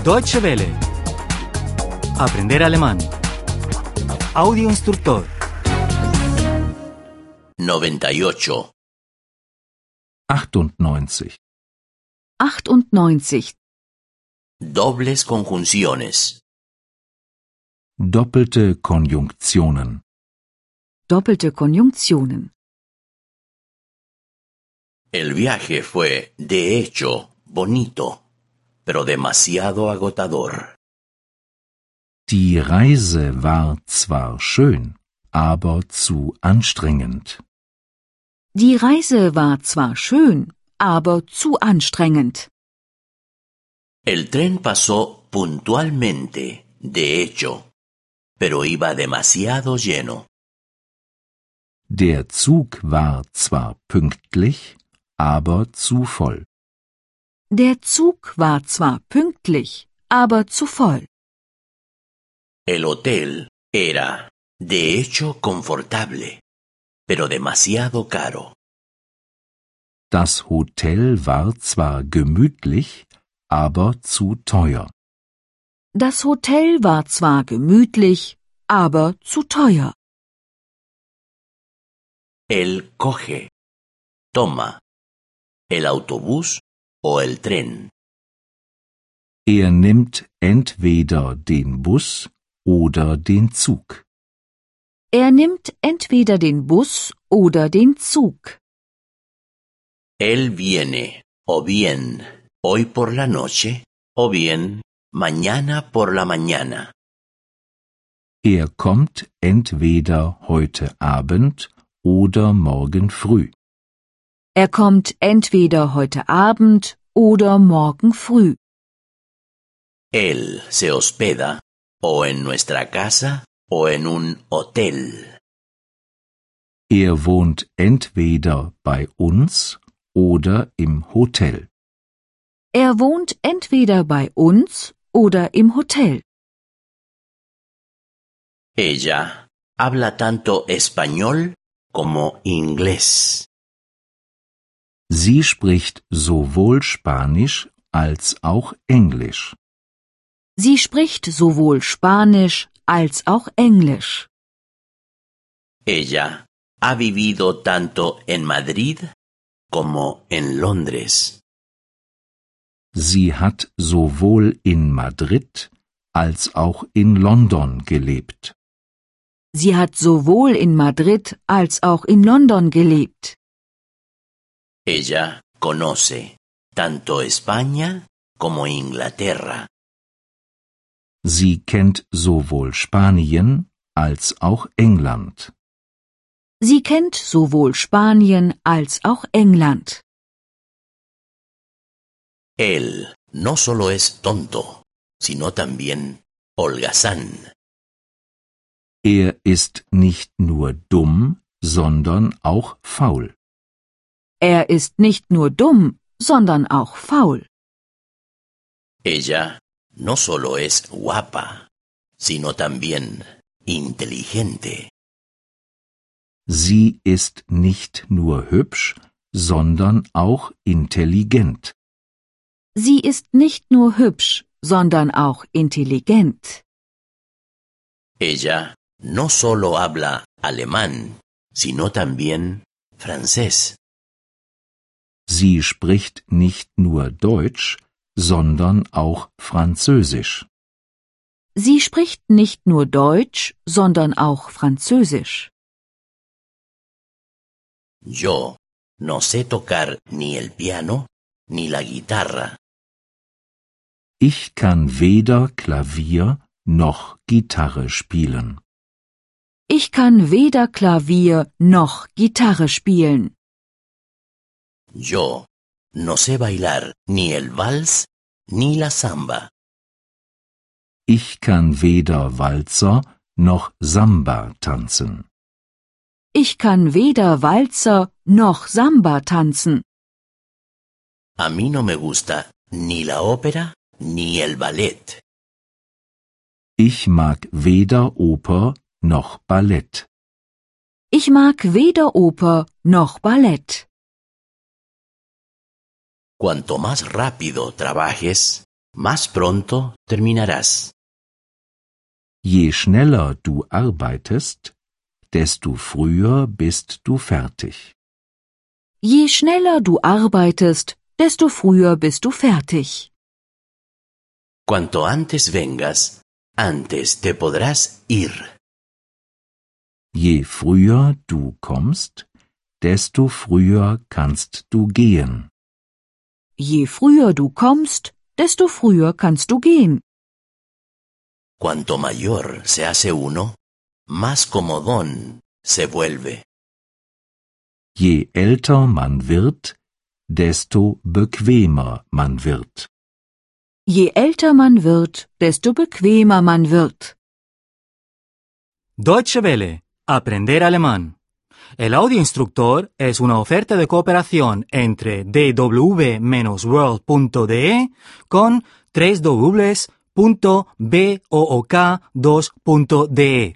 Deutsche Welle. Aprender alemán. Audio instructor. 98. 98. 98. Dobles conjunciones. Doppelte Konjunktionen. Doppelte Konjunktionen. El viaje fue, de hecho, bonito, pero demasiado agotador. Die Reise war zwar schön, aber zu anstrengend. Die Reise war zwar schön, aber zu anstrengend. El tren pasó puntualmente, de hecho, pero iba demasiado lleno. Der Zug war zwar pünktlich, aber zu voll. Der Zug war zwar pünktlich, aber zu voll. El hotel era, de hecho, confortable, pero demasiado caro. Das Hotel war zwar gemütlich, aber zu teuer. Das Hotel war zwar gemütlich, aber zu teuer. El coge, toma, el autobús o el tren. Er nimmt entweder den Bus oder den Zug. Er nimmt entweder den Bus oder den Zug. Él viene, o bien, hoy por la noche, o bien, mañana por la mañana. Er kommt entweder heute Abend oder morgen früh. Er kommt entweder heute Abend oder morgen früh. Él se hospeda o en nuestra casa o en un hotel. Er wohnt entweder bei uns oder im Hotel. Er wohnt entweder bei uns oder im Hotel. Ella habla tanto español como inglés. Sie spricht sowohl Spanisch als auch Englisch. Sie spricht sowohl Spanisch als auch Englisch. Ella ha vivido tanto en Madrid como en Londres. Sie hat sowohl in Madrid als auch in London gelebt. Sie hat sowohl in Madrid als auch in London gelebt. Ella conoce tanto España como Inglaterra. Sie kennt sowohl Spanien als auch England. Sie kennt sowohl Spanien als auch England. Él no solo es tonto, sino también holgazán. Er ist nicht nur dumm, sondern auch faul. Er ist nicht nur dumm, sondern auch faul. Ella no solo es guapa, sino también inteligente. Sie ist nicht nur hübsch, sondern auch intelligent. Sie ist nicht nur hübsch, sondern auch intelligent. Ella no solo habla alemán, sino también francés. Sie spricht nicht nur Deutsch, sondern auch Französisch. Sie spricht nicht nur Deutsch, sondern auch Französisch. Yo no sé tocar ni el piano ni la guitarra. Ich kann weder Klavier noch Gitarre spielen. Ich kann weder Klavier noch Gitarre spielen. Yo no sé bailar ni el vals ni la samba. Ich kann weder Walzer noch Samba tanzen. Ich kann weder Walzer noch Samba tanzen. A mí no me gusta ni la ópera ni el ballet. Ich mag weder Oper noch Ballett. Ich mag weder Oper noch Ballett. Cuanto más rápido trabajes, más pronto terminarás. Je schneller du arbeitest, desto früher bist du fertig. Je schneller du arbeitest, desto früher bist du fertig. Cuanto antes vengas, antes te podrás ir. Je früher du kommst, desto früher kannst du gehen. Je früher du kommst, desto früher kannst du gehen. Cuanto mayor se hace uno, más comodón se vuelve. Je älter man wird, desto bequemer man wird. Je älter man wird, desto bequemer man wird. Deutsche Welle. Aprender alemán. El audioinstructor es una oferta de cooperación entre dw-world.de con www.book2.de.